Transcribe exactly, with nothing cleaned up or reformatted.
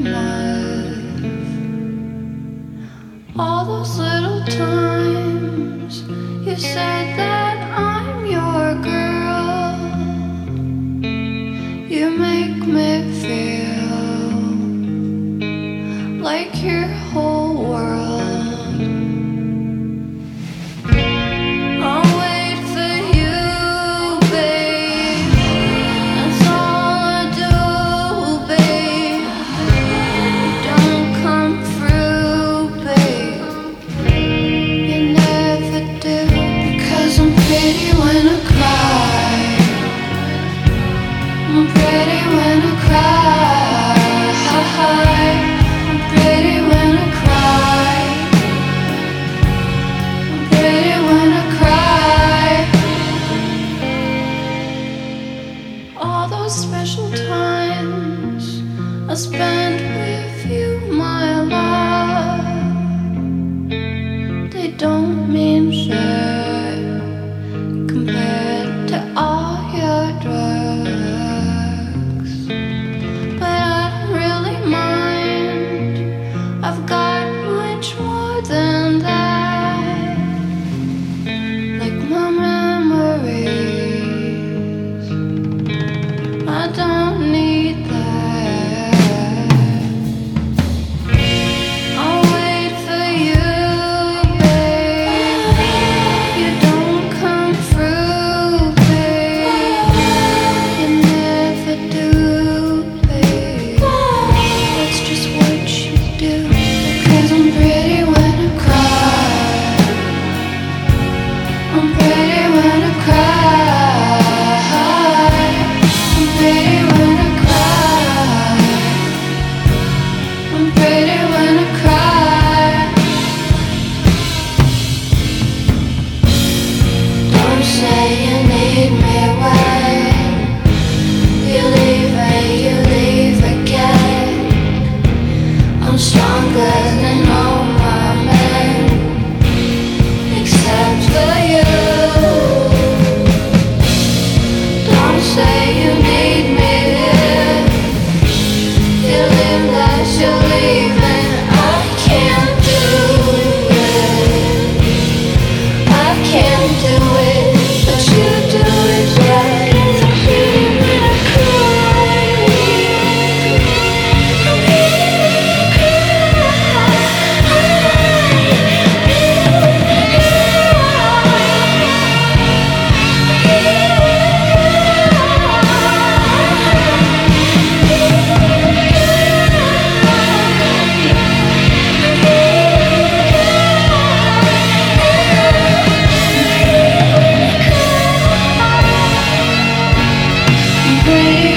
life. All those little times you said that I'm your girl, you make me feel like your whole world. I'll wait for you, babe. That's all I do, babe. You don't come through, babe. You never do. Because I'm pretty when I cry. I'm pretty when I cry. I'm pretty when I cry. I'm pretty when I cry. All those special times I spent with you, my love, they don't mean shit compared to all your drugs. But I don't really mind. I've got much more than that. Like my memories, I don't need that. I'll wait for you, babe. You don't come through, babe. You never do, babe. That's just what you do. Because I'm pretty when I cry. I'm pretty when I cry. I'm pretty when I cry. I'm pretty when I cry. Don't say you need me when you leave and you leave again. I'm stronger than all my men, except for you. Don't say you need me if you live as you're leaving. I can't do it. I can't do it, but you do it right. I'm pretty when I cry. I'm pretty when I cry. I'm pretty